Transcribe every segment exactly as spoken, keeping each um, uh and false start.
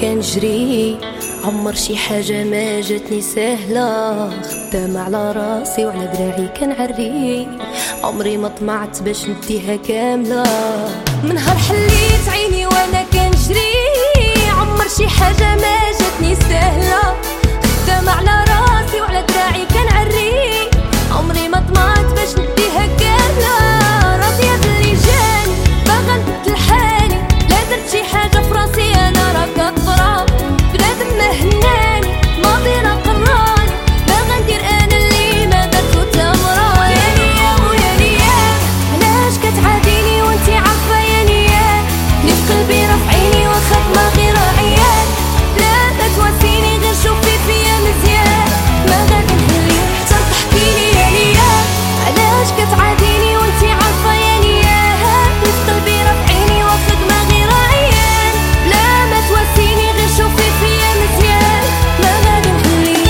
كنجري، عمر شي حاجة ما جاتني سهلة، خدامة على راسي وعلى دراعي كنعري، عمري ما طمعت باش نديها كاملة. من نهار حليت عيني وانا كنجري، عمر شي حاجة ما جاتني سهلة، خدامة على راسي وعلى دراعي كنعري، عمري ما طمعت باش نديها كاملة. راضية باللي جاني باغا نبدل حالي، لا درت شي حاجة فراسي انا راه كطرا، بنادم ما هناني ماضي راه قراني، باغا ندير انا اللي ما درتو تا مرا. يا ليا ويا ليا علاش كتعاديني وانتي عارفة يا ليا، اللي في قلبي راه في عيني واخا دماغي راه عيان، لا ما تواسيني غير شوفي فيا مزيان، ما غادي نخليك حتى تحكيلي يا ليا، علاش كتعاديني وانتي عارفة يا ليا، اللي في قلبي راه في عيني واخا دماغي راه عيان، لا ما تواسيني غير شوفي فيا مزيان، ما غادي نخليك.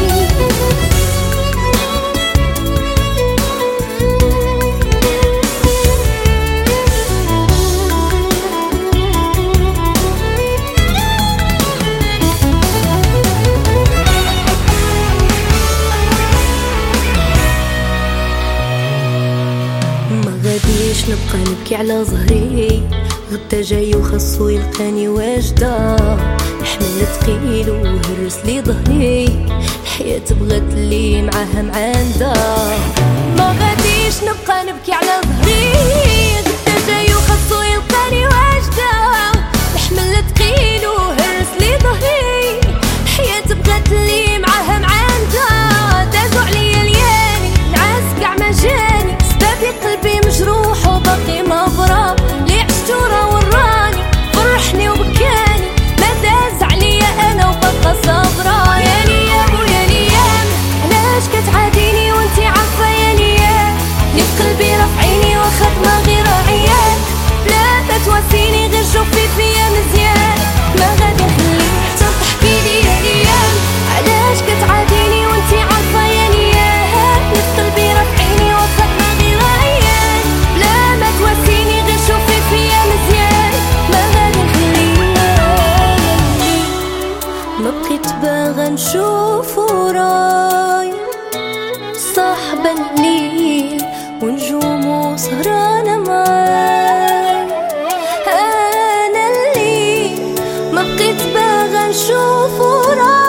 ما غاديش نبقى نبكي على ظهري، غدا جاي وخصو يلقاني واجدة، حمل ثقيل وهرس لي ظهري، الحياة بغات اللي معاها معاندة. ما غاديش نبقى نبكي على ظهري، غدا جاي وخصو يلقاني واجدة، حمل ثقيل وهرس لي ظهري، الحياة بغات اللي معاها معاندة. دازو عليا ليالي نعاس كاع ما جاني، سبابي قلبي مجروح وباقي ما برا، لي عشتو راه وراني فرحني وبكاني، ما داز عليا انا وبقى صابرة. يا ليا ويا ليا علاش كتعاديني وانتي عارفة يا ليا، اللي في قلبي راه في عيني واخا دماغي راه عيان، لا ما تواسيني غير شوفي فيا مزيان، ما غادي نخليك حتى تحكيلي يا ليا، علاش كتعاديني وانتي عارفة يا ليا، اللي في قلبي راه في عيني واخا دماغي راه عيان، لا ما تواسيني غير شوفي فيا مزيان، ما غادي نخليك. ما بقيت باغا نشوف وراي صاحبة الليل ونجوم وسهرانة معاي، أنا اللي ما بقيت باغا نشوف وراي